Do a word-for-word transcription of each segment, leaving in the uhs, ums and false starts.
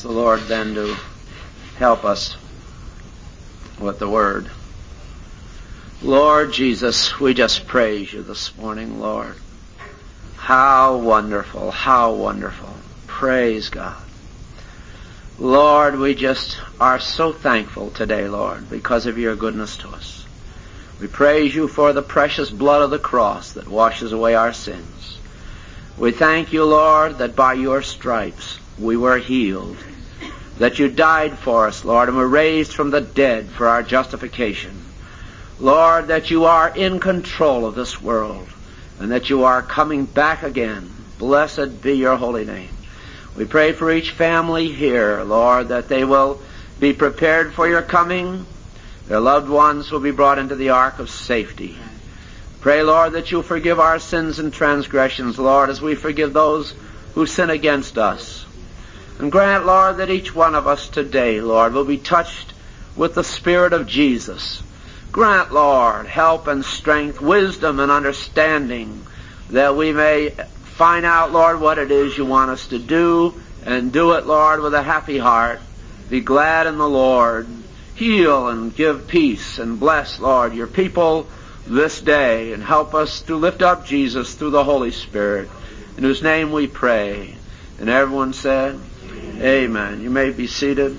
the Lord then to help us with the Word. Lord Jesus, we just praise you this morning, Lord. How wonderful, how wonderful. Praise God. Lord, we just are so thankful today, Lord, because of your goodness to us. We praise you for the precious blood of the cross that washes away our sins. We thank you, Lord, that by your stripes we were healed, that you died for us, Lord, and were raised from the dead for our justification. Lord, that you are in control of this world, and that you are coming back again. Blessed be your holy name. We pray for each family here, Lord, that they will be prepared for your coming. Their loved ones will be brought into the ark of safety. Pray, Lord, that you'll forgive our sins and transgressions, Lord, as we forgive those who sin against us. And grant, Lord, that each one of us today, Lord, will be touched with the Spirit of Jesus. Grant, Lord, help and strength, wisdom and understanding, that we may find out, Lord, what it is you want us to do, and do it, Lord, with a happy heart. Be glad in the Lord. Heal and give peace, and bless, Lord, your people this day, and help us to lift up Jesus through the Holy Spirit, in whose name we pray. And everyone said, Amen. You may be seated.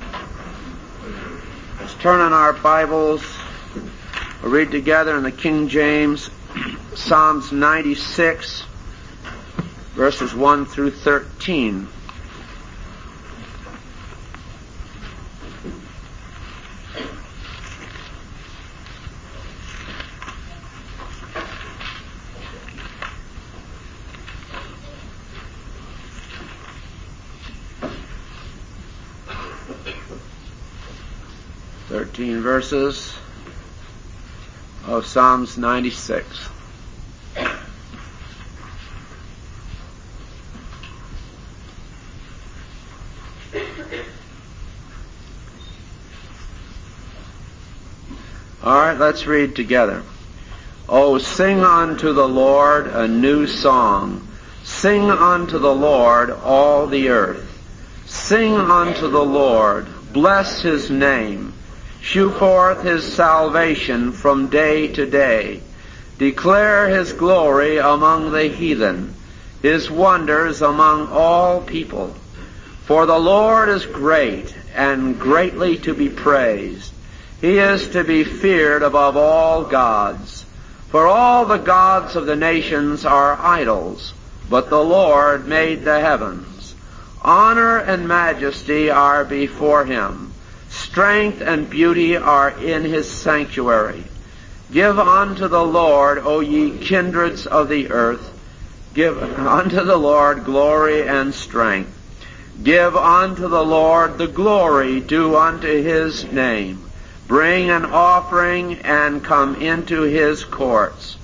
Let's turn on our Bibles. We'll read together in the King James, Psalms ninety-six, verses one through thirteen. Thirteen verses of Psalms ninety-six. All right, let's read together. Oh, sing unto the Lord a new song. Sing unto the Lord all the earth. Sing unto the Lord, bless his name. Shew forth his salvation from day to day. Declare his glory among the heathen, his wonders among all people. For the Lord is great and greatly to be praised. He is to be feared above all gods. For all the gods of the nations are idols, but the Lord made the heavens. Honor and majesty are before him. Strength and beauty are in his sanctuary. Give unto the Lord, O ye kindreds of the earth. Give unto the Lord glory and strength. Give unto the Lord the glory due unto his name. Bring an offering and come into his courts.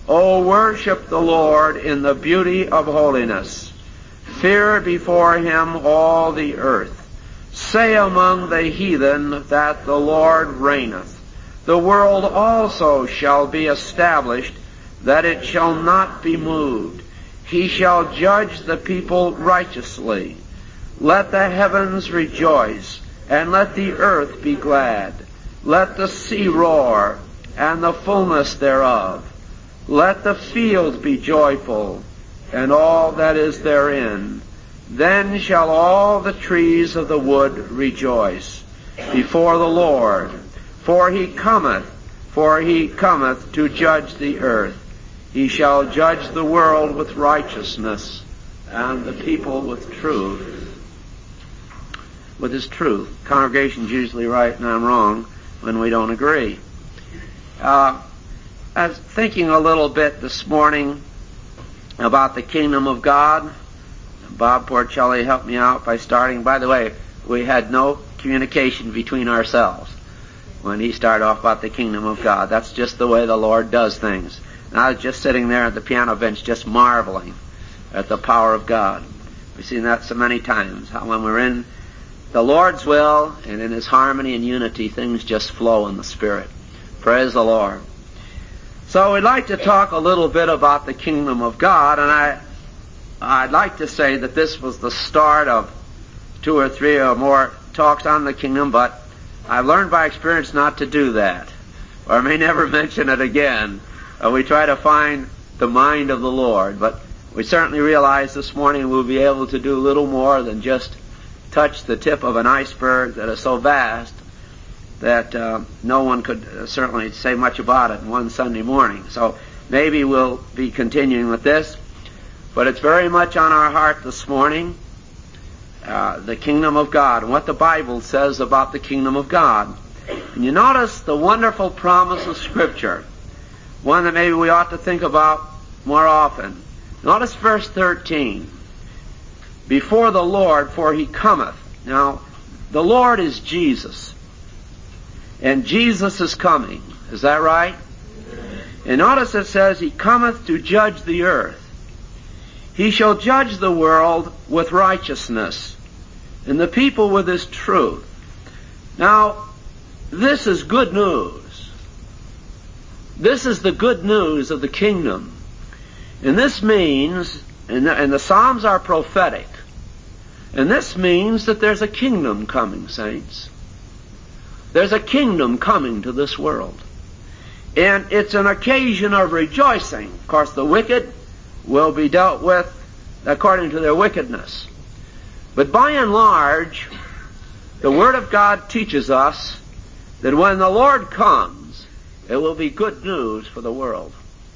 O worship the Lord in the beauty of holiness. Fear before him all the earth. Say among the heathen that the Lord reigneth. The world also shall be established, that it shall not be moved. He shall judge the people righteously. Let the heavens rejoice, and let the earth be glad. Let the sea roar, and the fullness thereof. Let the field be joyful, and all that is therein. Then shall all the trees of the wood rejoice before the Lord. For he cometh, for he cometh to judge the earth. He shall judge the world with righteousness, and the people with truth. With his truth. Congregation's usually right and I'm wrong when we don't agree. Uh, I was thinking a little bit this morning about the kingdom of God. Bob Porcelli helped me out by starting. By the way, we had no communication between ourselves when he started off about the kingdom of God. That's just the way the Lord does things. And I was just sitting there at the piano bench just marveling at the power of God. We've seen that so many times, how when we're in the Lord's will and in his harmony and unity, things just flow in the Spirit. Praise the Lord. So we'd like to talk a little bit about the kingdom of God, and I, I'd like to say that this was the start of two or three or more talks on the kingdom, but I've learned by experience not to do that, or I may never mention it again. Uh, we try to find the mind of the Lord, but we certainly realize this morning we'll be able to do little more than just touch the tip of an iceberg that is so vast that uh, no one could uh, certainly say much about it in one Sunday morning. So maybe we'll be continuing with this, but it's very much on our heart this morning, uh, the kingdom of God, and what the Bible says about the kingdom of God. And you notice the wonderful promise of Scripture, one that maybe we ought to think about more often. Notice verse thirteen. Before the Lord, for he cometh. Now, the Lord is Jesus. And Jesus is coming. Is that right? And notice it says, he cometh to judge the earth. He shall judge the world with righteousness, and the people with his truth. Now, this is good news. This is the good news of the kingdom. And this means, and the, and the Psalms are prophetic, and this means that there's a kingdom coming, saints. There's a kingdom coming to this world. And it's an occasion of rejoicing. Of course, the wicked will be dealt with according to their wickedness. But by and large, the Word of God teaches us that when the Lord comes, it will be good news for the world.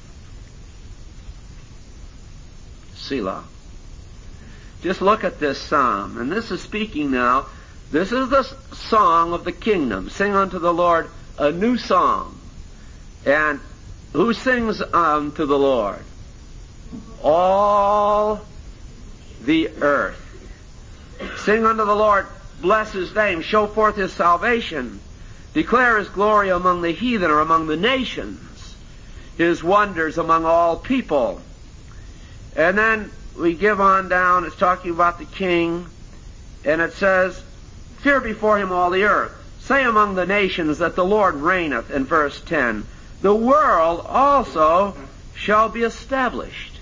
Selah. Just look at this psalm. And this is speaking now. This is the song of the kingdom. Sing unto the Lord a new song. And who sings unto the Lord? All the earth. Sing unto the Lord, bless his name, show forth his salvation, declare his glory among the heathen or among the nations, his wonders among all people. And then we give on down, it's talking about the king, and it says, fear before him all the earth. Say among the nations that the Lord reigneth, in verse ten. The world also shall be established.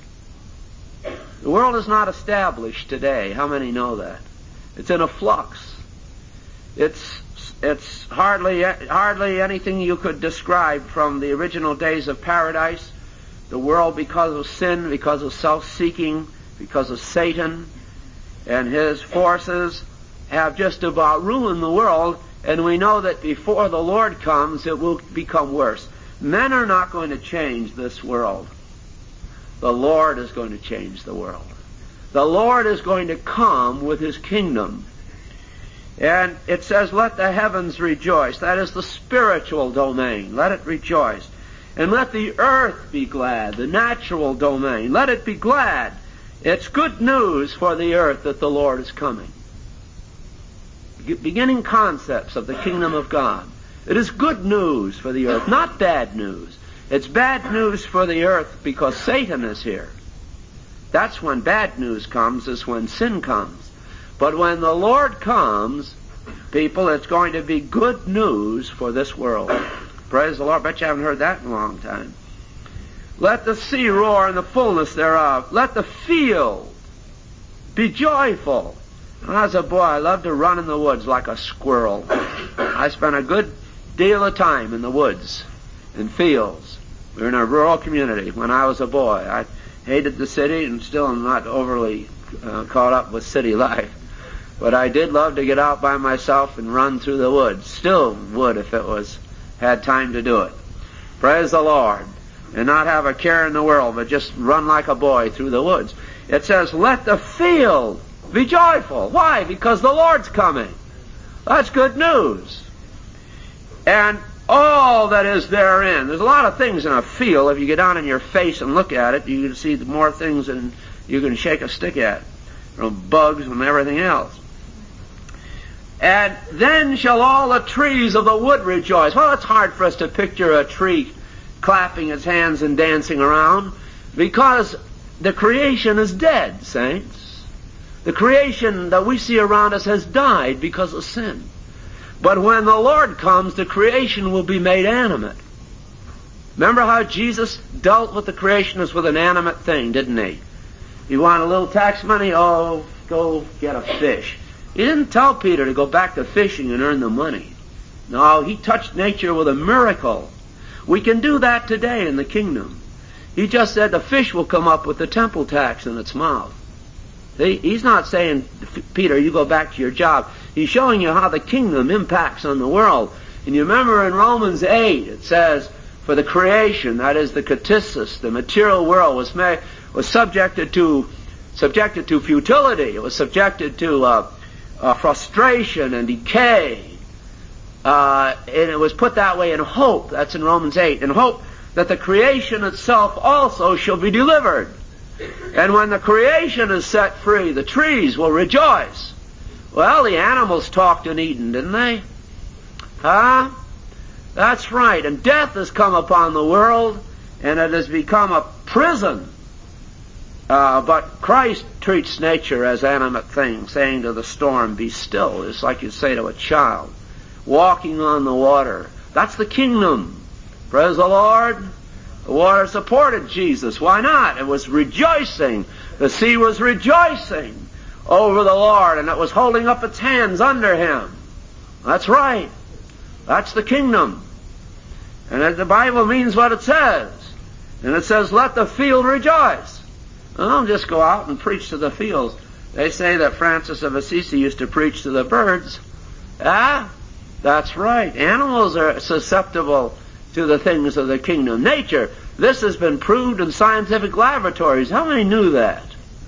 The world is not established today. How many know that? It's in a flux. It's it's hardly hardly anything you could describe from the original days of paradise. The world, because of sin, because of self-seeking, because of Satan and his forces, have just about ruined the world, and we know that before the Lord comes, it will become worse. Men are not going to change this world. The Lord is going to change the world. The Lord is going to come with his kingdom. And it says, let the heavens rejoice. That is the spiritual domain. Let it rejoice. And let the earth be glad, the natural domain. Let it be glad. It's good news for the earth that the Lord is coming. Beginning concepts of the kingdom of God. It is good news for the earth, not bad news. It's bad news for the earth because Satan is here. That's when bad news comes, is when sin comes. But when the Lord comes, people, it's going to be good news for this world. Praise the Lord. Bet you haven't heard that in a long time. Let the sea roar in the fullness thereof. Let the field be joyful. When I was a boy, I loved to run in the woods like a squirrel. I spent a good deal of time in the woods, in fields. We were in a rural community when I was a boy. I hated the city and still am not overly uh, caught up with city life. But I did love to get out by myself and run through the woods. Still would if it was had time to do it. Praise the Lord. And not have a care in the world, but just run like a boy through the woods. It says, let the field be joyful. Why? Because the Lord's coming. That's good news. And all that is therein. There's a lot of things in a field. If you get down in your face and look at it, you can see more things than you can shake a stick at. From bugs and everything else. And then shall all the trees of the wood rejoice. Well, it's hard for us to picture a tree clapping its hands and dancing around because the creation is dead, saints. The creation that we see around us has died because of sin. But when the Lord comes, the creation will be made animate. Remember how Jesus dealt with the creation as with an animate thing, didn't he? You want a little tax money? Oh, go get a fish. He didn't tell Peter to go back to fishing and earn the money. No, he touched nature with a miracle. We can do that today in the kingdom. He just said the fish will come up with the temple tax in its mouth. See, he's not saying, Peter, you go back to your job. He's showing you how the kingdom impacts on the world. And you remember in Romans eight, it says, for the creation, that is the ktisis, the material world, was made, was subjected to subjected to futility. It was subjected to uh, uh, frustration and decay. Uh, and it was put that way in hope. That's in Romans eight. In hope that the creation itself also shall be delivered. And when the creation is set free, the trees will rejoice. Well, the animals talked in Eden, didn't they? Huh? That's right. And death has come upon the world, and it has become a prison. Uh, but Christ treats nature as animate things, saying to the storm, be still. It's like you say to a child. Walking on the water. That's the kingdom. Praise the Lord. The water supported Jesus. Why not? It was rejoicing. The sea was rejoicing over the Lord, and it was holding up its hands under Him. That's right. That's the kingdom. And the Bible means what it says. And it says, let the field rejoice. Well, don't just go out and preach to the fields. They say that Francis of Assisi used to preach to the birds. Ah, that's right. Animals are susceptible to the things of the kingdom. Nature, this has been proved in scientific laboratories. How many knew that?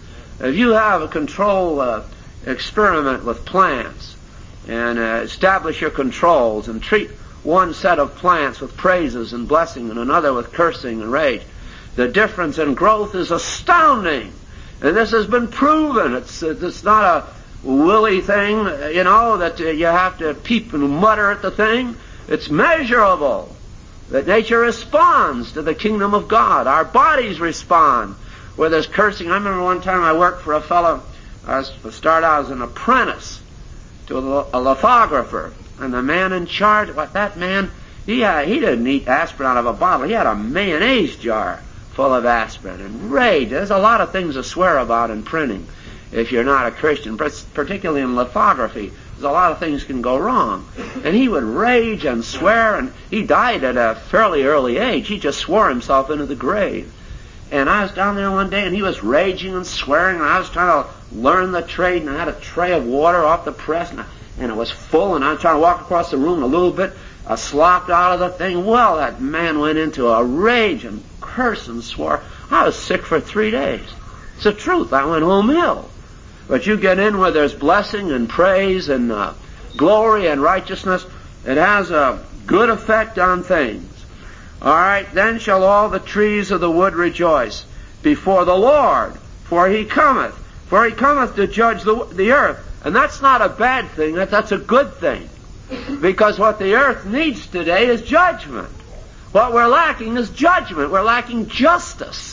If you have a control uh, experiment with plants and uh, establish your controls and treat one set of plants with praises and blessing and another with cursing and rage, the difference in growth is astounding. And this has been proven. It's, it's not a willy thing, you know, that uh, you have to peep and mutter at the thing. It's measurable. That nature responds to the kingdom of God. Our bodies respond where there's cursing. I remember one time I worked for a fellow, I started out as an apprentice to a, a lithographer. And the man in charge, what that man, he had, he didn't eat aspirin out of a bottle. He had a mayonnaise jar full of aspirin. And rage, there's a lot of things to swear about in printing if you're not a Christian, particularly in lithography. A lot of things can go wrong. And he would rage and swear, and he died at a fairly early age. He just swore himself into the grave. And I was down there one day, and he was raging and swearing, and I was trying to learn the trade, and I had a tray of water off the press, and, I, and it was full, and I was trying to walk across the room a little bit. I slopped out of the thing. Well, that man went into a rage and cursed and swore. I was sick for three days. It's the truth. I went home ill. But you get in where there's blessing and praise and uh, glory and righteousness, it has a good effect on things. All right, then shall all the trees of the wood rejoice before the Lord, for He cometh. For He cometh to judge the, the earth. And that's not a bad thing, that, that's a good thing. Because what the earth needs today is judgment. What we're lacking is judgment. We're lacking justice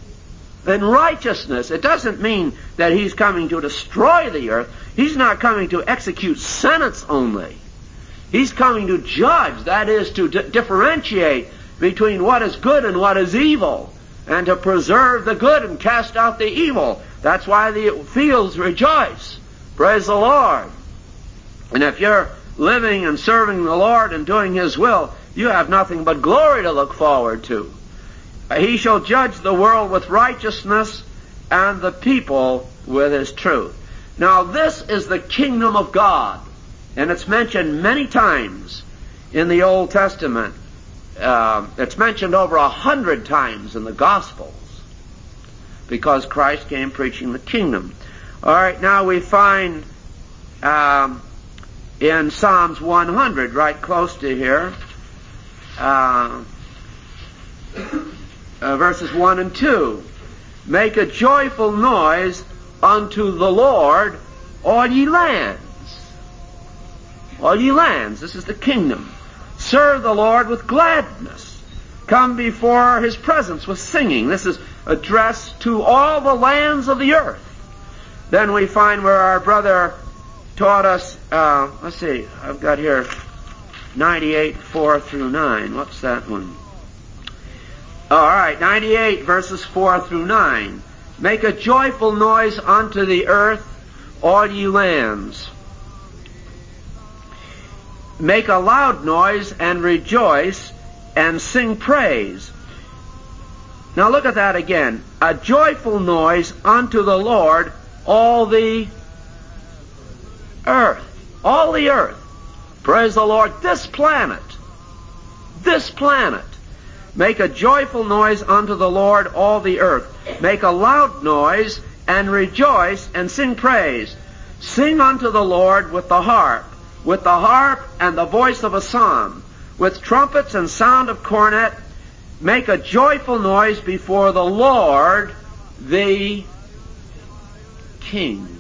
and righteousness. It doesn't mean that He's coming to destroy the earth. He's not coming to execute sentence only. He's coming to judge, that is, to d- differentiate between what is good and what is evil, and to preserve the good and cast out the evil. That's why the fields rejoice. Praise the Lord. And if you're living and serving the Lord and doing His will, you have nothing but glory to look forward to. He shall judge the world with righteousness and the people with His truth. Now this is the kingdom of God, and it's mentioned many times in the Old Testament. Uh, it's mentioned over a hundred times in the Gospels because Christ came preaching the kingdom. All right, now we find um, in Psalms one hundred, right close to here, uh, Uh, verses one and two. Make a joyful noise unto the Lord, all ye lands. All ye lands. This is the kingdom. Serve the Lord with gladness. Come before His presence with singing. This is addressed to all the lands of the earth. Then we find where our brother taught us, uh, let's see, I've got here ninety-eight, four through nine. What's that one? All right, ninety-eight, verses four through nine. Make a joyful noise unto the earth, all ye lands. make a loud noise and rejoice and sing praise. Now look at that again. A joyful noise unto the Lord, all the earth. All the earth. Praise the Lord. This planet. This planet. Make a joyful noise unto the Lord, all the earth. Make a loud noise and rejoice and sing praise. Sing unto the Lord with the harp, with the harp and the voice of a psalm, with trumpets and sound of cornet. Make a joyful noise before the Lord, the King.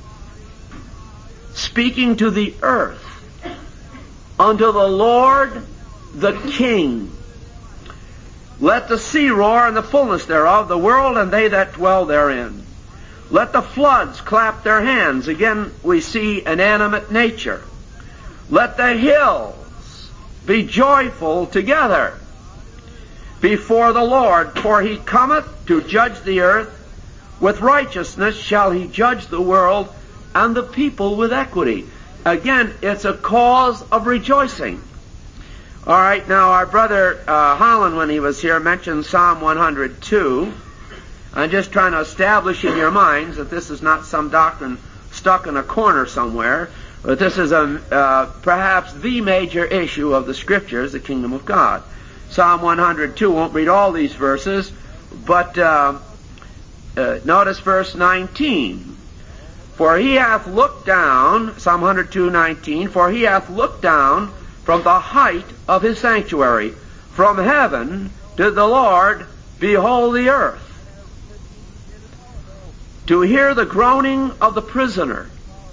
Speaking to the earth. Unto the Lord, the King. Let the sea roar and the fullness thereof, the world and they that dwell therein. Let the floods clap their hands. Again, we see inanimate nature. Let the hills be joyful together before the Lord, for he cometh to judge the earth. With righteousness shall he judge the world, and the people with equity. Again, it's a cause of rejoicing. All right, now our brother uh, Holland, when he was here, mentioned Psalm one hundred two. I'm just trying to establish in your minds that this is not some doctrine stuck in a corner somewhere, but this is a, uh, perhaps the major issue of the Scriptures, the kingdom of God. Psalm one hundred two, won't read all these verses, but uh, uh, notice verse nineteen. For he hath looked down, Psalm one hundred two, nineteen, for he hath looked down from the height of his sanctuary. From heaven did the Lord behold the earth, to hear the groaning of the prisoner.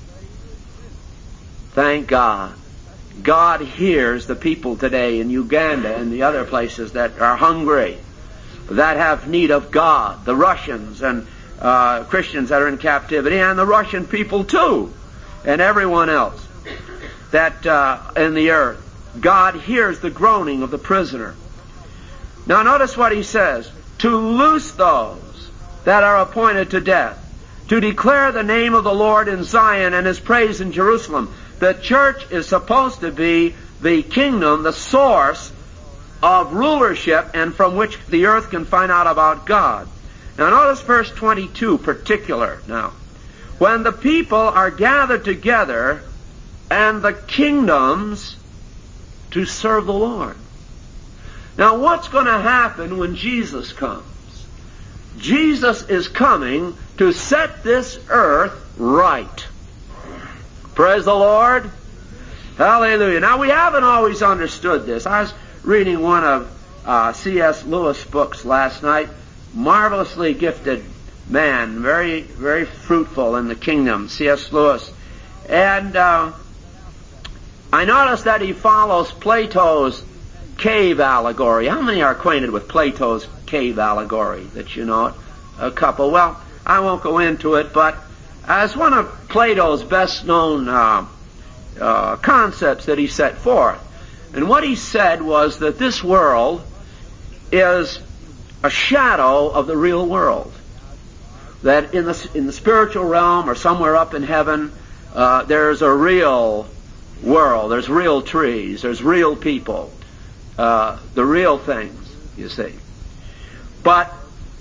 Thank God. God hears the people today in Uganda and the other places that are hungry, that have need of God. The Russians and uh, Christians that are in captivity, and the Russian people too, and everyone else that uh, in the earth. God hears the groaning of the prisoner. Now notice what he says. To loose those that are appointed to death, to declare the name of the Lord in Zion and his praise in Jerusalem. The church is supposed to be the kingdom, the source of rulership, and from which the earth can find out about God. Now notice verse twenty-two particular now. When the people are gathered together and the kingdoms to serve the Lord. Now what's going to happen when Jesus comes? Jesus is coming to set this earth right. Praise the Lord. Hallelujah. Now we haven't always understood this. I was reading one of uh, C S Lewis' books last night. Marvelously gifted man. Very, very fruitful in the kingdom. C S Lewis. And uh, I noticed that he follows Plato's cave allegory. How many are acquainted with Plato's cave allegory? That you know it? A couple. Well, I won't go into it, but as one of Plato's best known uh, uh, concepts that he set forth. And what he said was that this world is a shadow of the real world. That in the, in the spiritual realm or somewhere up in heaven, uh, there's a real world. There's real trees. There's real people. Uh, the real things, you see. But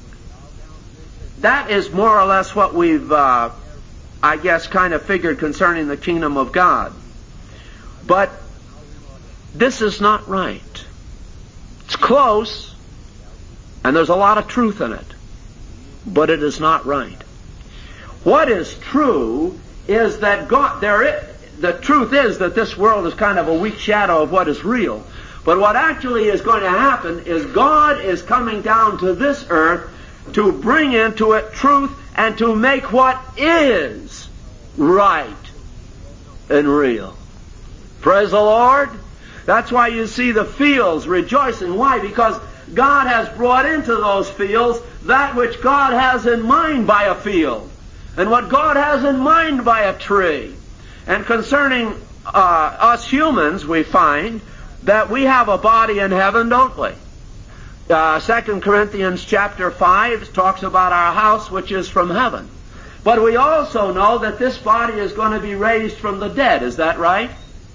that is more or less what we've, uh, I guess, kind of figured concerning the kingdom of God. But this is not right. It's close, and there's a lot of truth in it, but it is not right. What is true is that God, there is, the truth is that this world is kind of a weak shadow of what is real. But what actually is going to happen is God is coming down to this earth to bring into it truth and to make what is right and real. Praise the Lord. That's why you see the fields rejoicing. Why? Because God has brought into those fields that which God has in mind by a field, and what God has in mind by a tree. And concerning uh, us humans, we find that we have a body in heaven, don't we? Uh, Second Corinthians chapter five talks about our house which is from heaven. But we also know that this body is going to be raised from the dead. Is that right?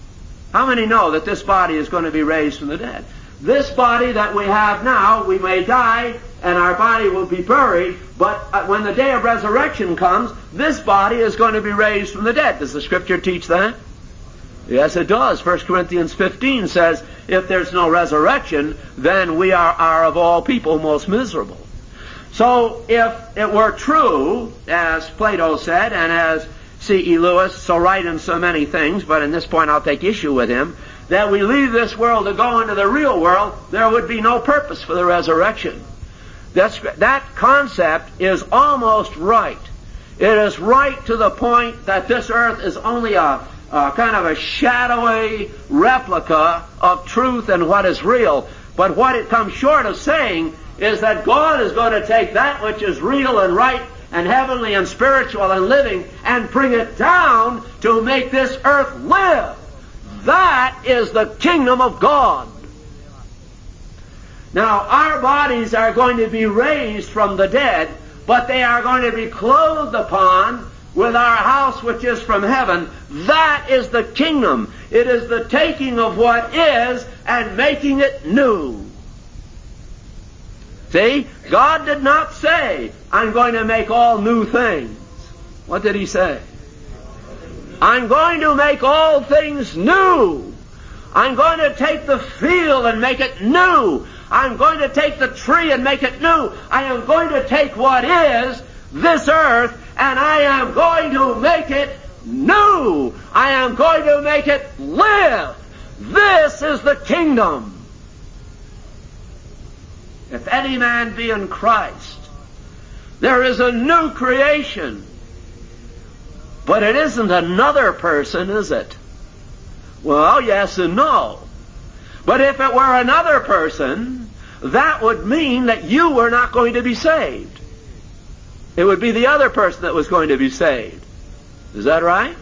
How many know that this body is going to be raised from the dead? This body that we have now, we may die and our body will be buried, but when the day of resurrection comes, this body is going to be raised from the dead. Does the Scripture teach that? Yes, it does. First Corinthians fifteen says, if there's no resurrection, then we are, are of all people most miserable. So if it were true, as Plato said, and as C E Lewis, so right in so many things, but in this point I'll take issue with him, that we leave this world to go into the real world, there would be no purpose for the resurrection. That's, that concept is almost right. It is right to the point that this earth is only a, a kind of a shadowy replica of truth and what is real. But what it comes short of saying is that God is going to take that which is real and right and heavenly and spiritual and living and bring it down to make this earth live. That is the kingdom of God. Now, our bodies are going to be raised from the dead, but they are going to be clothed upon with our house which is from heaven. That is the kingdom. It is the taking of what is and making it new. See, God did not say, I'm going to make all new things. What did He say? I'm going to make all things new. I'm going to take the field and make it new. I'm going to take the tree and make it new. I am going to take what is, this earth, and I am going to make it new. I am going to make it live. This is the kingdom. If any man be in Christ, there is a new creation. But it isn't another person, is it? Well, yes and no. But if it were another person, that would mean that you were not going to be saved. It would be the other person that was going to be saved. Is that right?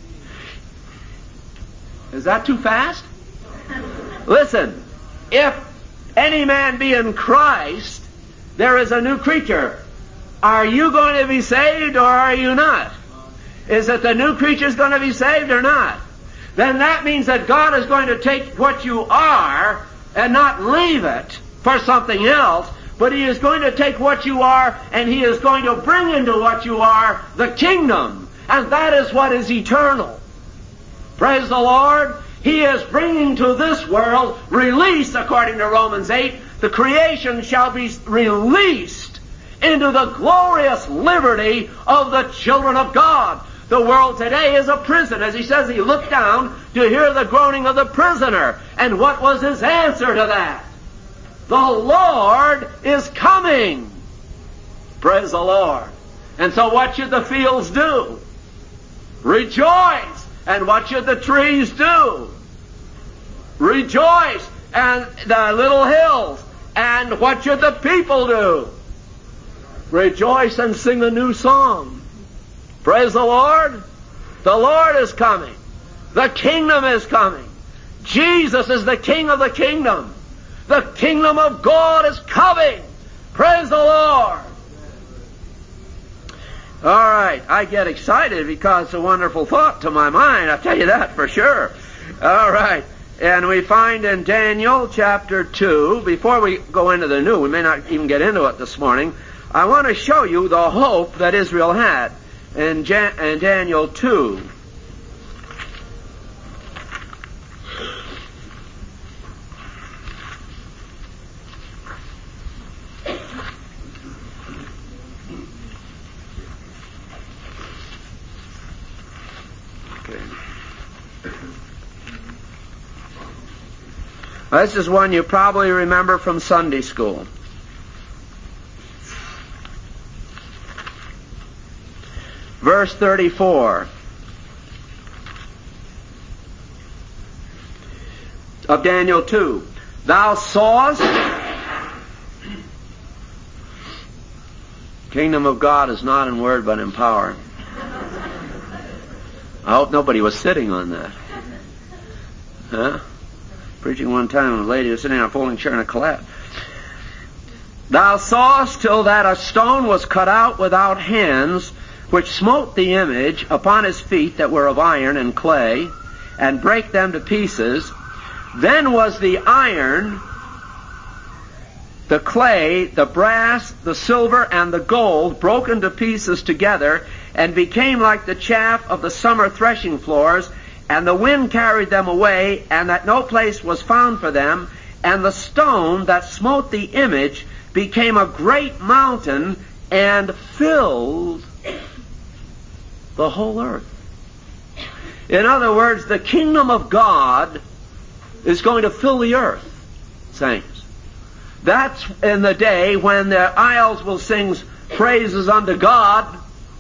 Is that too fast? Listen, if any man be in Christ, there is a new creature. Are you going to be saved or are you not? Is it the new creature's going to be saved or not? Then that means that God is going to take what you are and not leave it for something else, but He is going to take what you are and He is going to bring into what you are the kingdom. And that is what is eternal. Praise the Lord. He is bringing to this world release, according to Romans eight. The creation shall be released into the glorious liberty of the children of God. The world today is a prison. As he says, he looked down to hear the groaning of the prisoner. And what was his answer to that? The Lord is coming. Praise the Lord. And so what should the fields do? Rejoice. And what should the trees do? Rejoice. And the little hills. And what should the people do? Rejoice and sing a new song. Praise the Lord. The Lord is coming. The kingdom is coming. Jesus is the King of the kingdom. The kingdom of God is coming. Praise the Lord. All right, I get excited because it's a wonderful thought to my mind. I'll tell you that for sure. All right, and we find in Daniel chapter two, before we go into the new, we may not even get into it this morning, I want to show you the hope that Israel had. In, Jan- in Daniel two, okay. This is one you probably remember from Sunday school. Verse thirty-four of Daniel two. Thou sawest, kingdom of God is not in word but in power. I hope nobody was sitting on that. Huh? Preaching one time, and a lady was sitting on a folding chair and it collapsed. Thou sawest till that a stone was cut out without hands, which smote the image upon his feet that were of iron and clay, and break them to pieces. Then was the iron, the clay, the brass, the silver, and the gold broken to pieces together, and became like the chaff of the summer threshing floors, and the wind carried them away, and that no place was found for them. And the stone that smote the image became a great mountain, and filled the whole earth. In other words, the kingdom of God is going to fill the earth, saints. That's in the day when the isles will sing praises unto God.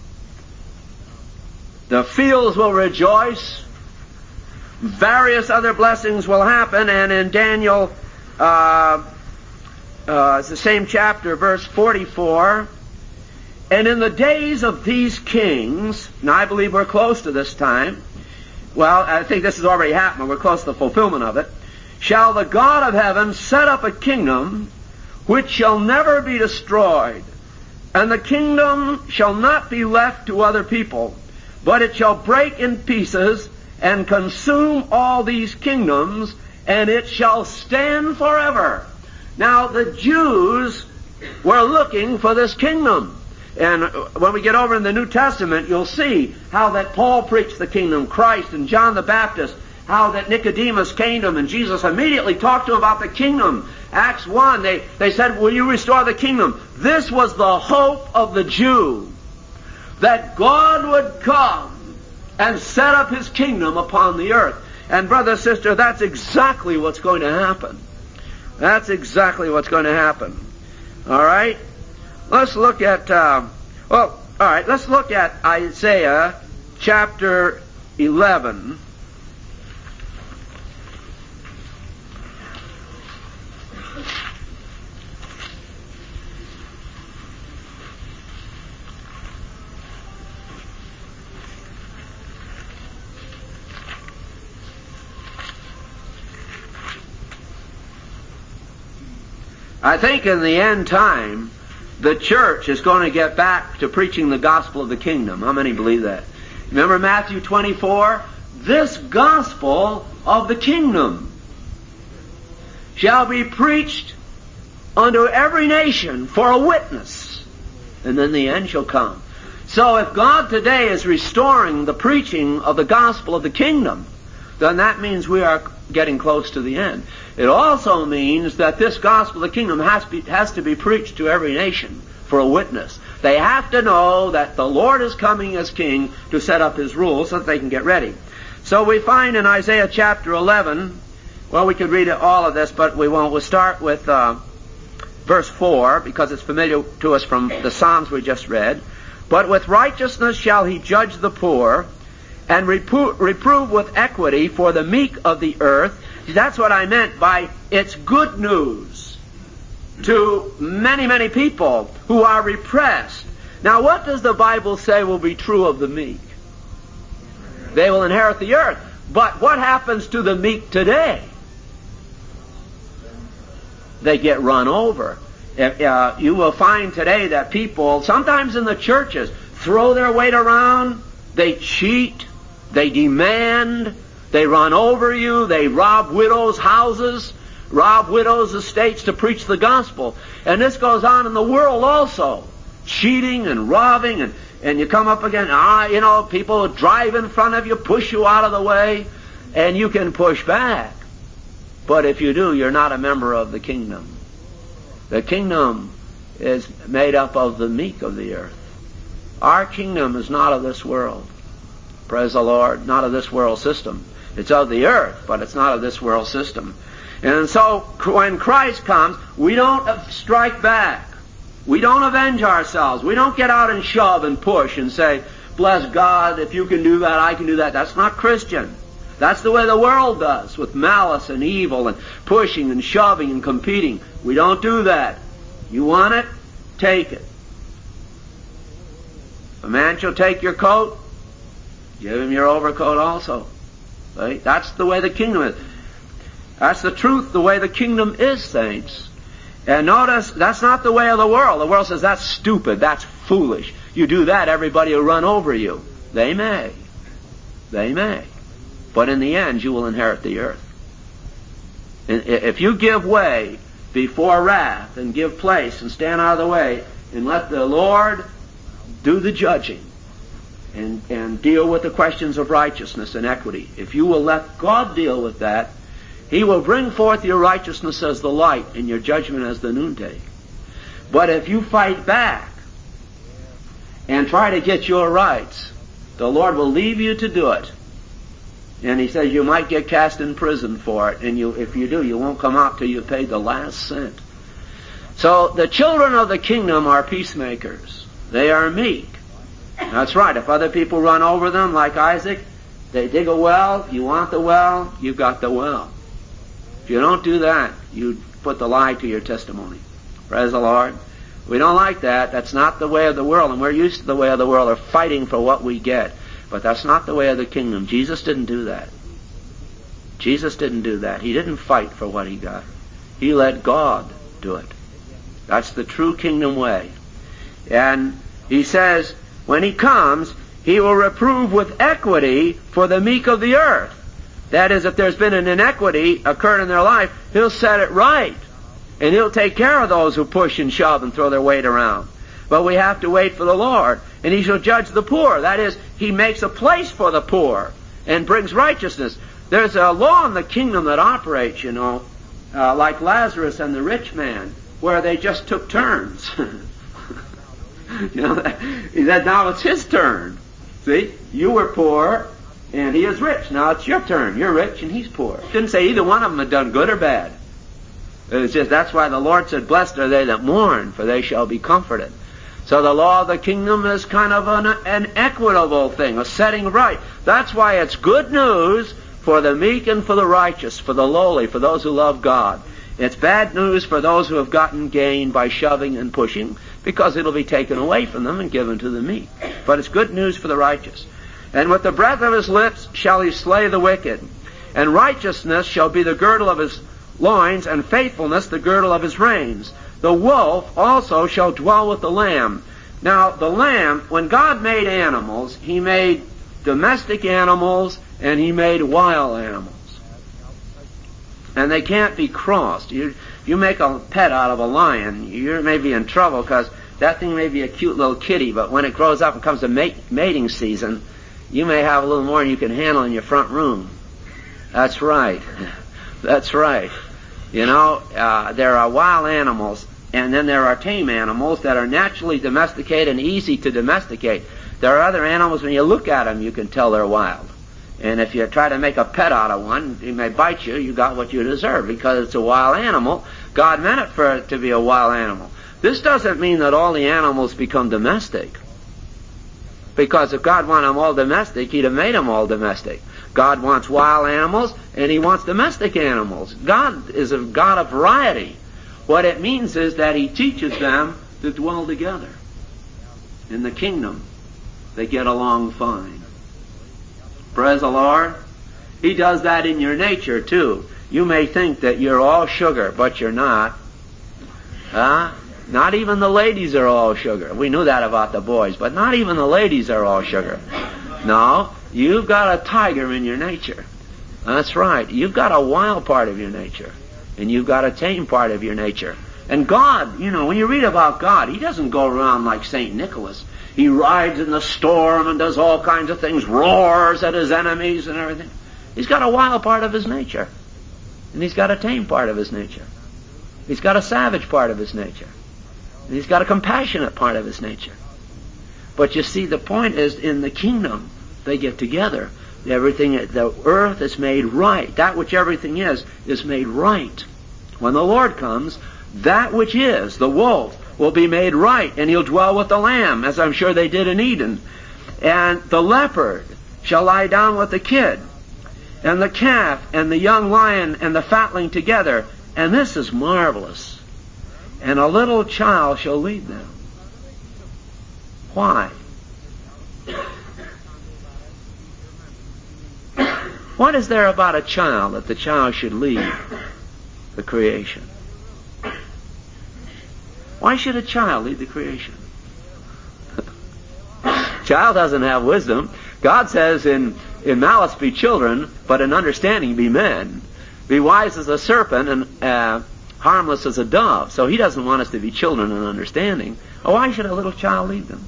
The fields will rejoice. Various other blessings will happen. And in Daniel, uh, uh, it's the same chapter, verse forty-four. And in the days of these kings, now I believe we're close to this time. Well, I think this has already happened. We're close to the fulfillment of it. Shall the God of heaven set up a kingdom which shall never be destroyed, and the kingdom shall not be left to other people, but it shall break in pieces and consume all these kingdoms, and it shall stand forever. Now, the Jews were looking for this kingdom. And when we get over in the New Testament, you'll see how that Paul preached the kingdom, Christ and John the Baptist, how that Nicodemus came to him, and Jesus immediately talked to him about the kingdom. Acts one, they, they said, will you restore the kingdom? This was the hope of the Jew, that God would come and set up His kingdom upon the earth. And brother, sister, that's exactly what's going to happen. That's exactly what's going to happen. All right? Let's look at, uh, well, all right, let's look at Isaiah chapter eleven. I think in the end time, the church is going to get back to preaching the gospel of the kingdom. How many believe that? Remember Matthew twenty-four? This gospel of the kingdom shall be preached unto every nation for a witness, and then the end shall come. So if God today is restoring the preaching of the gospel of the kingdom, then that means we are getting close to the end. It also means that this gospel of the kingdom has, be, has to be preached to every nation for a witness. They have to know that the Lord is coming as king to set up His rules so that they can get ready. So we find in Isaiah chapter eleven, well, we could read all of this, but we won't. We'll start with uh, verse four, because it's familiar to us from the Psalms we just read. But with righteousness shall He judge the poor, and repro- reprove with equity for the meek of the earth. That's what I meant by it's good news to many, many people who are repressed. Now, what does the Bible say will be true of the meek? They will inherit the earth. But what happens to the meek today? They get run over. If, uh, you will find today that people, sometimes in the churches, throw their weight around, they cheat, they demand, they run over you, they rob widows' houses, rob widows' estates to preach the gospel. And this goes on in the world also. Cheating and robbing, and, and you come up again, ah, you know, people drive in front of you, push you out of the way, and you can push back. But if you do, you're not a member of the kingdom. The kingdom is made up of the meek of the earth. Our kingdom is not of this world. Praise the Lord, not of this world system. It's of the earth, but it's not of this world system. And so, when Christ comes, we don't strike back. We don't avenge ourselves. We don't get out and shove and push and say, bless God, if you can do that, I can do that. That's not Christian. That's the way the world does, with malice and evil and pushing and shoving and competing. We don't do that. You want it? Take it. A man shall take your coat, give him your overcoat also. Right? That's the way the kingdom is. That's the truth, the way the kingdom is, saints. And notice, that's not the way of the world. The world says, that's stupid, that's foolish. You do that, everybody will run over you. They may. They may. but in the end you will inherit the earth. And if you give way before wrath and give place and stand out of the way and let the Lord do the judging and, and deal with the questions of righteousness and equity, if you will let God deal with that, He will bring forth your righteousness as the light and your judgment as the noonday. But if you fight back and try to get your rights, the Lord will leave you to do it. And He says you might get cast in prison for it, and you, if you do, you won't come out till you've paid the last cent. So the children of the kingdom are peacemakers. They are meek. That's right. If other people run over them, like Isaac, they dig a well, you want the well, you've got the well. If you don't do that, you put the lie to your testimony. Praise the Lord. We don't like that. That's not the way of the world, and we're used to the way of the world of fighting for what we get. But that's not the way of the kingdom. Jesus didn't do that. Jesus didn't do that. He didn't fight for what He got. He let God do it. That's the true kingdom way. And He says, when He comes, He will reprove with equity for the meek of the earth. That is, if there's been an inequity occurred in their life, He'll set it right. And He'll take care of those who push and shove and throw their weight around. But we have to wait for the Lord. And He shall judge the poor. That is, He makes a place for the poor and brings righteousness. There's a law in the kingdom that operates, you know, uh, like Lazarus and the rich man, where they just took turns. You know, He said, now it's his turn. See, you were poor, and he is rich. Now it's your turn. You're rich, and he's poor. It didn't say either one of them had done good or bad. It's just, that's why the Lord said, blessed are they that mourn, for they shall be comforted. So the law of the kingdom is kind of an, an equitable thing, a setting right. That's why it's good news for the meek and for the righteous, for the lowly, for those who love God. It's bad news for those who have gotten gain by shoving and pushing, because it'll be taken away from them and given to the meek. But it's good news for the righteous. And with the breath of His lips shall He slay the wicked, and righteousness shall be the girdle of His loins, and faithfulness the girdle of His reins. The wolf also shall dwell with the lamb. Now, the lamb, when God made animals, He made domestic animals and He made wild animals. And they can't be crossed. You, you make a pet out of a lion, you may be in trouble, because that thing may be a cute little kitty, but when it grows up and comes to mate, mating season, you may have a little more than you can handle in your front room. That's right. That's right. You know, uh, there are wild animals, and then there are tame animals that are naturally domesticated and easy to domesticate. There are other animals, when you look at them, you can tell they're wild. And if you try to make a pet out of one, he may bite you, you got what you deserve, because it's a wild animal. God meant it for it to be a wild animal. This doesn't mean that all the animals become domestic. Because if God wanted them all domestic, He'd have made them all domestic. God wants wild animals, and He wants domestic animals. God is a God of variety. What it means is that He teaches them to dwell together. In the kingdom, they get along fine. Praise the Lord. He does that in your nature, too. You may think that you're all sugar, but you're not. Huh? Not even the ladies are all sugar. We knew that about the boys, but not even the ladies are all sugar. No, you've got a tiger in your nature. That's right. You've got a wild part of your nature, and you've got a tame part of your nature. And God, you know, when you read about God, He doesn't go around like Saint Nicholas. He rides in the storm and does all kinds of things, roars at His enemies and everything. He's got a wild part of His nature. And He's got a tame part of His nature. He's got a savage part of His nature. And He's got a compassionate part of His nature. But you see, the point is, in the kingdom, they get together. Everything, the earth is made right. That which everything is, is made right. When the Lord comes, that which is, the wolf, will be made right, and he'll dwell with the lamb, as I'm sure they did in Eden. And the leopard shall lie down with the kid, and the calf, and the young lion, and the fatling together. And this is marvelous. And a little child shall lead them. Why? What is there about a child that the child should lead the creation? Why should a child lead the creation? Child doesn't have wisdom. God says in in malice be children, but in understanding be men. Be wise as a serpent and uh, harmless as a dove. So he doesn't want us to be children in understanding. Oh, why should a little child lead them?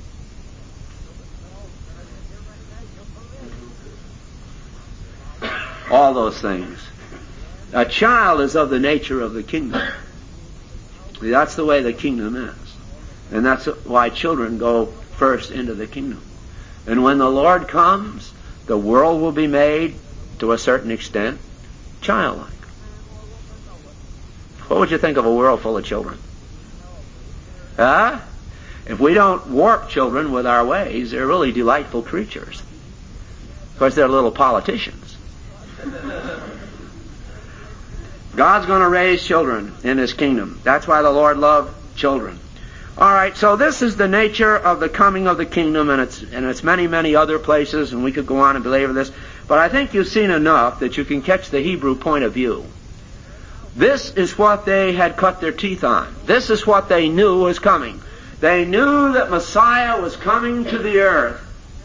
All those things. A child is of the nature of the kingdom. That's the way the kingdom is. And that's why children go first into the kingdom. And when the Lord comes, the world will be made, to a certain extent, childlike. What would you think of a world full of children? Huh? If we don't warp children with our ways, they're really delightful creatures. Of course, they're little politicians. God's going to raise children in His kingdom. That's why the Lord loved children. All right, so this is the nature of the coming of the kingdom, and it's and it's many, many other places, and we could go on and belabor this. But I think you've seen enough that you can catch the Hebrew point of view. This is what they had cut their teeth on. This is what they knew was coming. They knew that Messiah was coming to the earth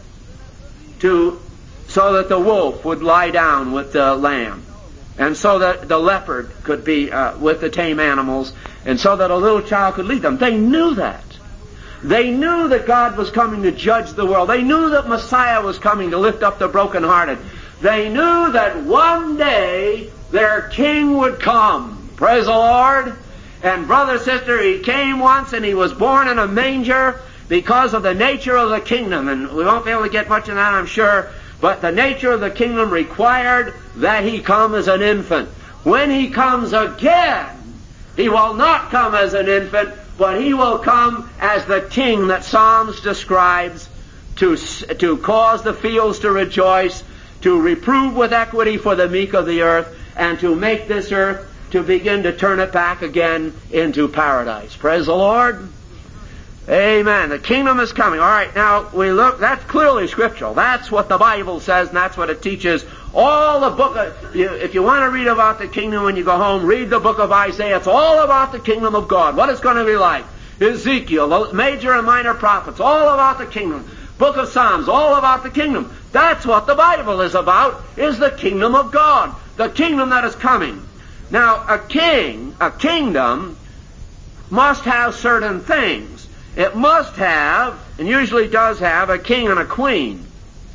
to so that the wolf would lie down with the lamb, and so that the leopard could be uh, with the tame animals, and so that a little child could lead them. They knew that. They knew that God was coming to judge the world. They knew that Messiah was coming to lift up the brokenhearted. They knew that one day their king would come. Praise the Lord. And brother, sister, he came once and he was born in a manger because of the nature of the kingdom. And we won't be able to get much of that, I'm sure. But the nature of the kingdom required that he come as an infant. When he comes again, he will not come as an infant, but he will come as the king that Psalms describes, to, to cause the fields to rejoice, to reprove with equity for the meek of the earth, and to make this earth to begin to turn it back again into paradise. Praise the Lord. Amen. The kingdom is coming. All right, now we look, that's clearly scriptural. That's what the Bible says, and that's what it teaches. All the book of, you, if you want to read about the kingdom when you go home, read the book of Isaiah. It's all about the kingdom of God, what it's going to be like. Ezekiel, the major and minor prophets, all about the kingdom. Book of Psalms, all about the kingdom. That's what the Bible is about, is the kingdom of God, the kingdom that is coming. Now, a king, a kingdom, must have certain things. It must have, and usually does have, a king and a queen.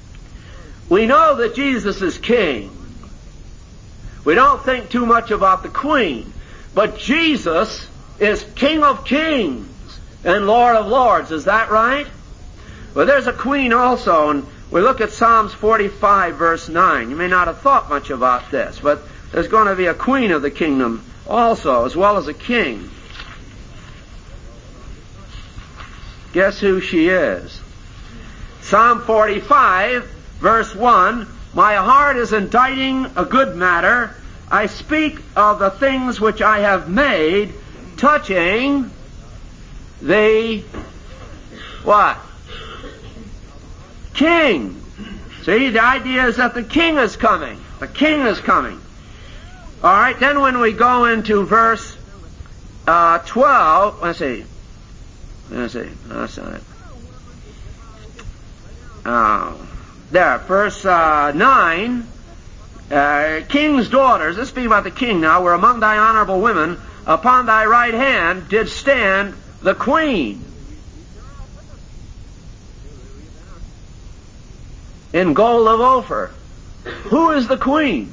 We know that Jesus is king. We don't think too much about the queen. But Jesus is King of kings and Lord of lords. Is that right? Well, there's a queen also, and we look at Psalms forty-five, verse nine. You may not have thought much about this, but there's going to be a queen of the kingdom also, as well as a king. Guess who she is? Psalm forty-five, verse one, my heart is inditing a good matter. I speak of the things which I have made, touching the what? King. See, the idea is that the king is coming. The king is coming. All right, then when we go into verse uh, twelve, let's see. Let's see. That's not it. Uh, there, verse uh, nine. Uh, king's daughters, this speaking about the king now, were among thy honorable women. Upon thy right hand did stand the queen. In gold of Ophir. Who is the queen?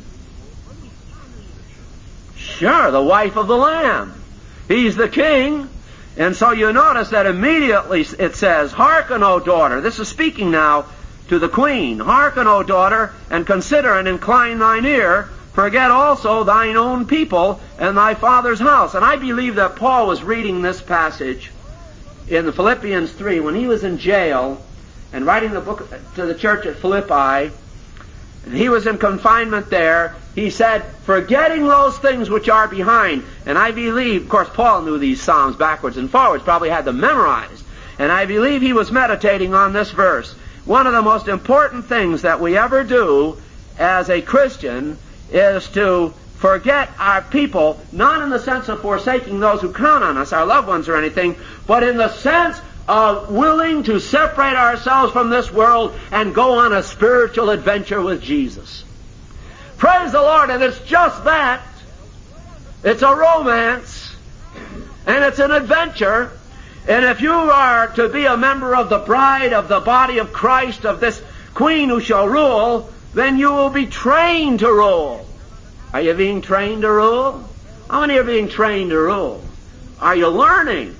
Sure, the wife of the Lamb. He's the king. And so you notice that immediately it says, hearken, O daughter. This is speaking now to the queen. Hearken, O daughter, and consider and incline thine ear. Forget also thine own people and thy father's house. And I believe that Paul was reading this passage in the Philippians three when he was in jail and writing the book to the church at Philippi. And he was in confinement there. He said, forgetting those things which are behind. And I believe, of course, Paul knew these Psalms backwards and forwards, probably had them memorized. And I believe he was meditating on this verse. One of the most important things that we ever do as a Christian is to forget our people, not in the sense of forsaking those who count on us, our loved ones or anything, but in the sense uh, willing to separate ourselves from this world and go on a spiritual adventure with Jesus. Praise the Lord, and it's just that. It's a romance, and it's an adventure. And if you are to be a member of the bride of the body of Christ, of this queen who shall rule, then you will be trained to rule. Are you being trained to rule? How many are being trained to rule? Are you learning?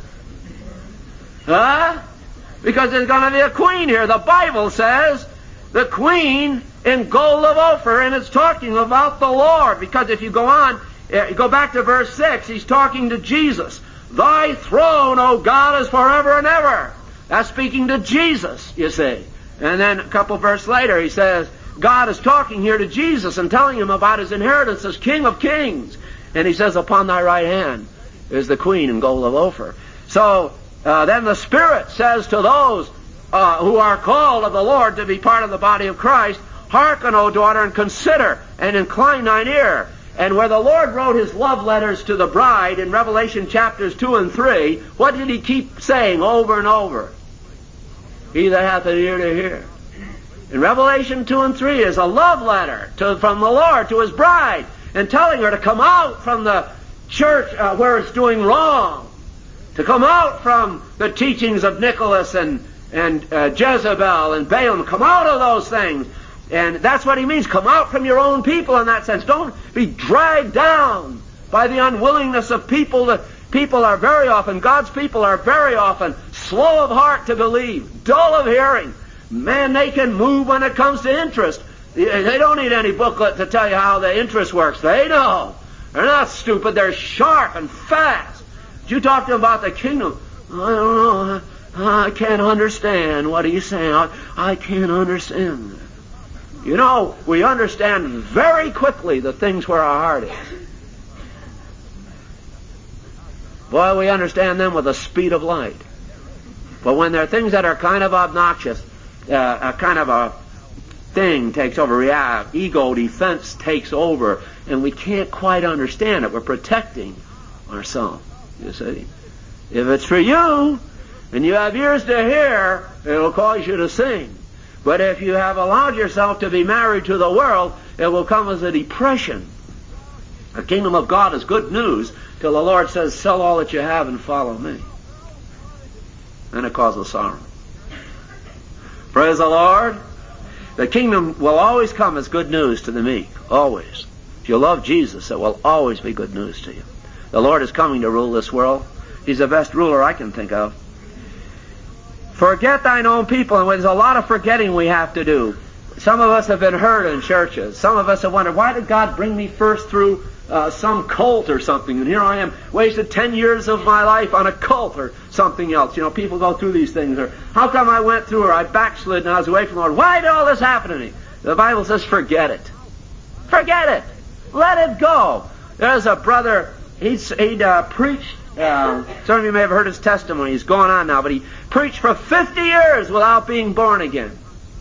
Huh? Because there's going to be a queen here. The Bible says the queen in gold of Ophir, and it's talking about the Lord. Because if you go on, you go back to verse six, he's talking to Jesus. Thy throne, O God, is forever and ever. That's speaking to Jesus, you see. And then a couple verses later, he says, God is talking here to Jesus and telling him about his inheritance as King of Kings. And he says, upon thy right hand is the queen in gold of Ophir. So, uh, then the Spirit says to those uh, who are called of the Lord to be part of the body of Christ, hearken, O daughter, and consider, and incline thine ear. And where the Lord wrote his love letters to the bride in Revelation chapters two and three, what did he keep saying over and over? He that hath an ear to hear. In Revelation two and three is a love letter to, from the Lord to his bride, and telling her to come out from the church uh, where it's doing wrong, to come out from the teachings of Nicholas and, and uh, Jezebel and Balaam. Come out of those things. And that's what he means. Come out from your own people in that sense. Don't be dragged down by the unwillingness of people. To, people are very often, God's people are very often slow of heart to believe, dull of hearing. Man, they can move when it comes to interest. They don't need any booklet to tell you how the interest works. They know. They're not stupid. They're sharp and fast. But you talk to them about the kingdom. I don't know. I can't understand what he's saying. I, I can't understand that. You know, we understand very quickly the things where our heart is. Boy, we understand them with the speed of light. But when there are things that are kind of obnoxious, uh, a kind of a thing takes over, yeah, ego defense takes over, and we can't quite understand it. We're protecting ourselves, you see. If it's for you, and you have ears to hear, it'll cause you to sing. But if you have allowed yourself to be married to the world, it will come as a depression. The kingdom of God is good news till the Lord says, sell all that you have and follow me. And it causes sorrow. Praise the Lord. The kingdom will always come as good news to the meek. Always. If you love Jesus, it will always be good news to you. The Lord is coming to rule this world. He's the best ruler I can think of. Forget thine own people, and there's a lot of forgetting we have to do. Some of us have been hurt in churches. Some of us have wondered, why did God bring me first through uh, some cult or something? And here I am, wasted ten years of my life on a cult or something else. You know, people go through these things. Or how come I went through, or I backslid and I was away from the Lord? Why did all this happen to me? The Bible says, forget it. Forget it. Let it go. There's a brother, he'd, he'd uh, preached. Uh, some of you may have heard his testimony. He's gone on now, but he preached for fifty years without being born again.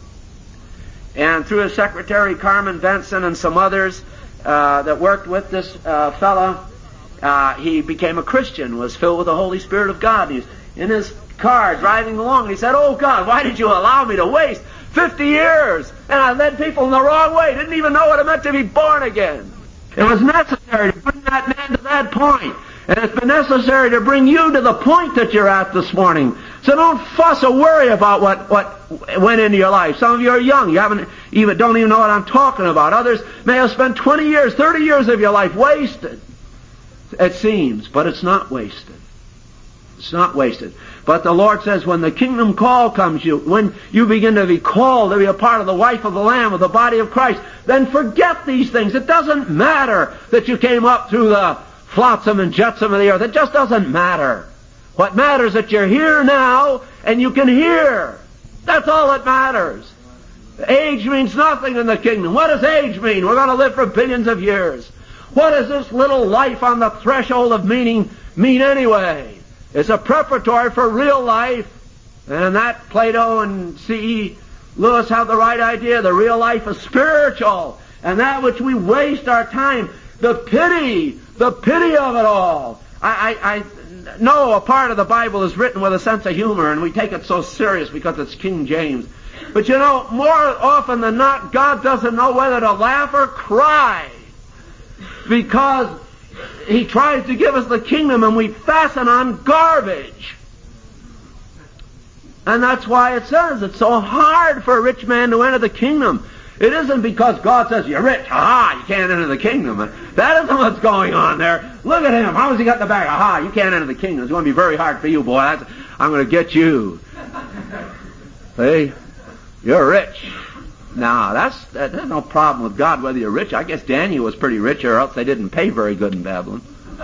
And through his secretary, Carmen Benson, and some others uh, that worked with this uh, fellow, uh, he became a Christian, was filled with the Holy Spirit of God. And he was in his car driving along, and he said, oh God, why did you allow me to waste fifty years? And I led people in the wrong way. Didn't even know what it meant to be born again. It was necessary to bring that man to that point. And it's been necessary to bring you to the point that you're at this morning. So don't fuss or worry about what, what went into your life. Some of you are young. You haven't even don't even know what I'm talking about. Others may have spent twenty years, thirty years of your life wasted. It seems, but it's not wasted. It's not wasted. But the Lord says when the kingdom call comes you, when you begin to be called to be a part of the wife of the Lamb, of the body of Christ, then forget these things. It doesn't matter that you came up through the flotsam and jetsam of the earth. It just doesn't matter. What matters is that you're here now and you can hear. That's all that matters. Age means nothing in the kingdom. What does age mean? We're going to live for billions of years. What does this little life on the threshold of meaning mean anyway? It's a preparatory for real life. And that Plato and C E Lewis have the right idea. The real life is spiritual. And that which we waste our time, the pity, the pity of it all. I, I, I know a part of the Bible is written with a sense of humor, and we take it so serious because it's King James. But you know, more often than not, God doesn't know whether to laugh or cry, because He tries to give us the kingdom and we fasten on garbage. And that's why it says it's so hard for a rich man to enter the kingdom. It isn't because God says, you're rich, aha, you can't enter the kingdom. That isn't what's going on there. Look at him, how has he got in the bag? Aha, you can't enter the kingdom. It's going to be very hard for you, boy. That's, I'm going to get you. See? You're rich. Now, that's, that, there's no problem with God whether you're rich. I guess Daniel was pretty rich, or else they didn't pay very good in Babylon.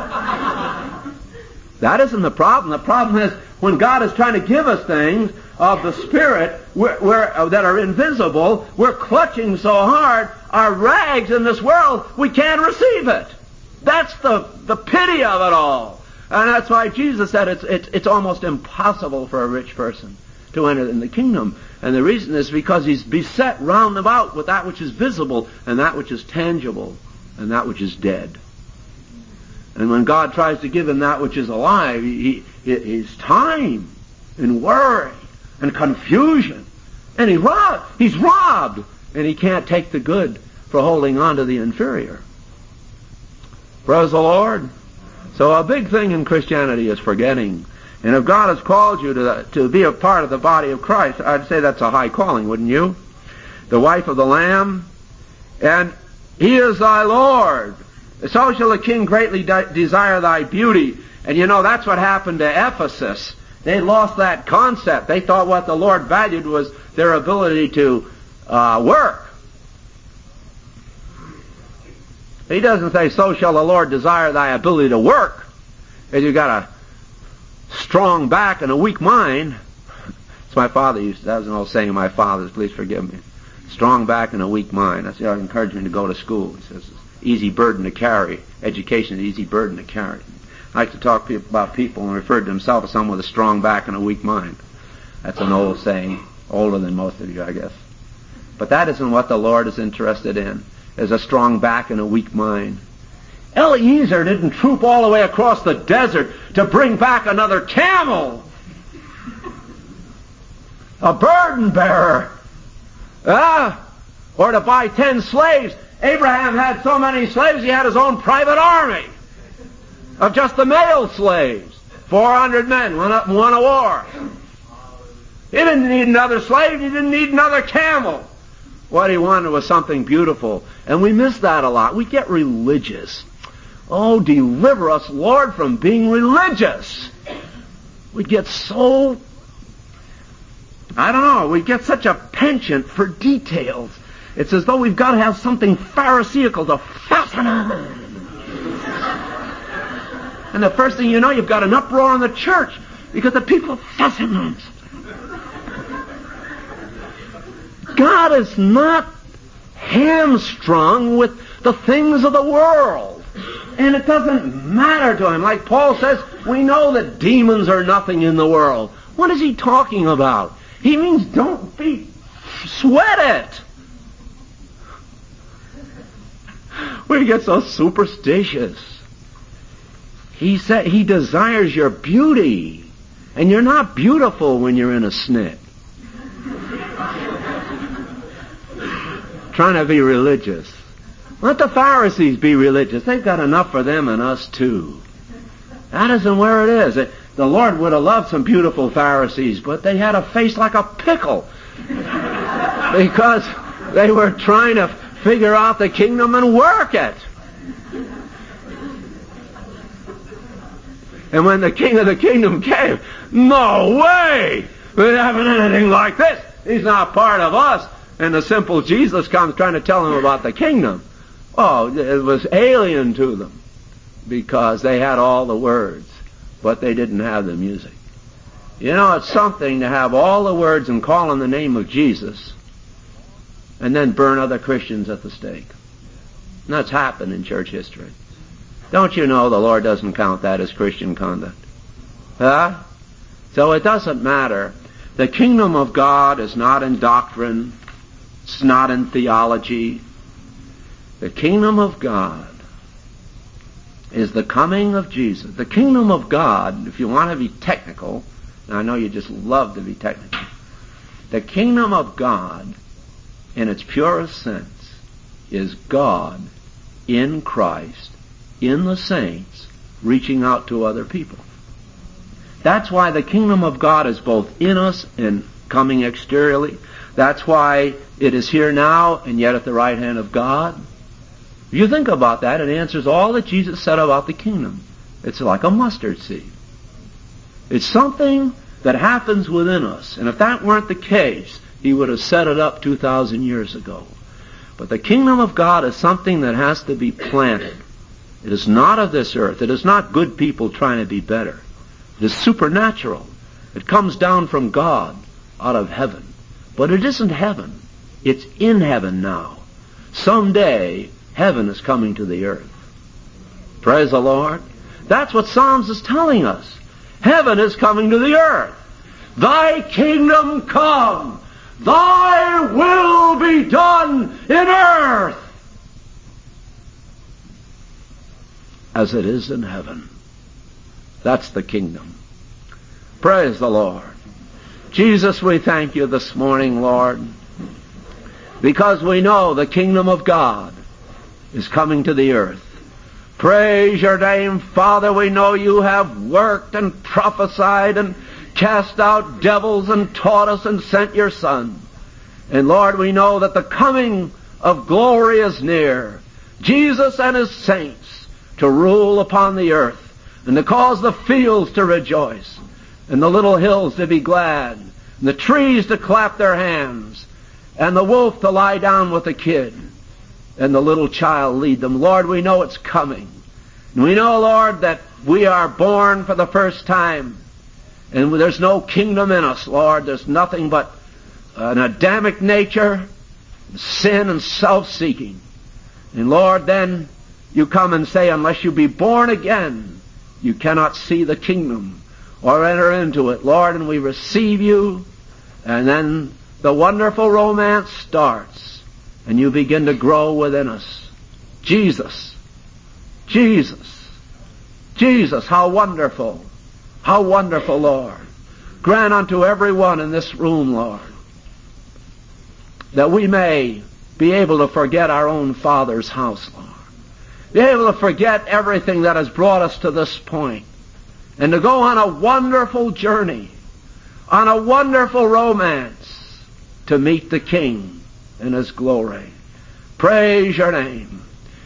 That isn't the problem. The problem is when God is trying to give us things of the Spirit we're, we're, uh, that are invisible, we're clutching so hard, our rags in this world, we can't receive it. That's the, the pity of it all. And that's why Jesus said it's, it's, it's almost impossible for a rich person to enter in the kingdom. And the reason is because he's beset round about with that which is visible and that which is tangible and that which is dead. And when God tries to give him that which is alive, he, he, he's time and worry and confusion. And he rob, he's robbed. And he can't take the good for holding on to the inferior. Praise the Lord. So a big thing in Christianity is forgetting. And if God has called you to, to be a part of the body of Christ, I'd say that's a high calling, wouldn't you? The wife of the Lamb. And He is thy Lord. So shall the king greatly de- desire thy beauty. And you know, that's what happened to Ephesus. They lost that concept. They thought what the Lord valued was their ability to uh, work. He doesn't say, so shall the Lord desire thy ability to work. If you've got a strong back and a weak mind. It's my father used to, that was an old saying of my father's, please forgive me. Strong back and a weak mind. That's the encouragement to go to school. He says, easy burden to carry. Education is an easy burden to carry. I like to talk about people and refer to themselves as someone with a strong back and a weak mind. That's an old saying, older than most of you, I guess. But that isn't what the Lord is interested in, is a strong back and a weak mind. Eliezer didn't troop all the way across the desert to bring back another camel. A burden bearer. Ah, or to buy ten slaves. Abraham had so many slaves, he had his own private army of just the male slaves. four hundred men went up and won a war. He didn't need another slave. He didn't need another camel. What he wanted was something beautiful. And we miss that a lot. We get religious. Oh, deliver us, Lord, from being religious. We get so, I don't know, we get such a penchant for details. It's as though we've got to have something pharisaical to fasten on. And the first thing you know, you've got an uproar in the church because the people are fussing on. God is not hamstrung with the things of the world. And it doesn't matter to him. Like Paul says, we know that demons are nothing in the world. What is he talking about? He means don't be, sweat it. We get so superstitious. He said he desires your beauty. And you're not beautiful when you're in a snit. Trying to be religious. Let the Pharisees be religious. They've got enough for them and us too. That isn't where it is. The Lord would have loved some beautiful Pharisees, but they had a face like a pickle. Because they were trying to figure out the kingdom and work it. And when the king of the kingdom came, no way! We haven't anything like this. He's not part of us. And the simple Jesus comes trying to tell them about the kingdom. Oh, it was alien to them because they had all the words, but they didn't have the music. You know, it's something to have all the words and call on the name of Jesus and then burn other Christians at the stake. And that's happened in church history. Don't you know the Lord doesn't count that as Christian conduct? Huh? So it doesn't matter. The kingdom of God is not in doctrine. It's not in theology. The kingdom of God is the coming of Jesus. The kingdom of God, if you want to be technical, and I know you just love to be technical, the kingdom of God, in its purest sense, is God in Christ, in the saints, reaching out to other people. That's why the kingdom of God is both in us and coming exteriorly. That's why it is here now and yet at the right hand of God. If you think about that, it answers all that Jesus said about the kingdom. It's like a mustard seed. It's something that happens within us. And if that weren't the case, he would have set it up two thousand years ago. But the kingdom of God is something that has to be planted. It is not of this earth. It is not good people trying to be better. It is supernatural. It comes down from God out of heaven. But it isn't heaven. It's in heaven now. Someday, heaven is coming to the earth. Praise the Lord. That's what Psalms is telling us. Heaven is coming to the earth. Thy kingdom come. Thy will be done in earth as it is in heaven. That's the kingdom. Praise the Lord. Jesus, we thank you this morning, Lord, because we know the kingdom of God is coming to the earth. Praise your name, Father. We know you have worked and prophesied and cast out devils and taught us and sent your Son. And Lord, we know that the coming of glory is near. Jesus and his saints to rule upon the earth and to cause the fields to rejoice and the little hills to be glad and the trees to clap their hands and the wolf to lie down with the kid and the little child lead them. Lord, we know it's coming. And we know, Lord, that we are born for the first time. And there's no kingdom in us, Lord. There's nothing but an Adamic nature, sin and self-seeking. And Lord, then you come and say, unless you be born again, you cannot see the kingdom or enter into it. Lord, and we receive you, and then the wonderful romance starts, and you begin to grow within us. Jesus, Jesus, Jesus, how wonderful. How wonderful, Lord. Grant unto everyone in this room, Lord, that we may be able to forget our own Father's house, Lord. Be able to forget everything that has brought us to this point, and to go on a wonderful journey, on a wonderful romance, to meet the King in his glory. Praise your name.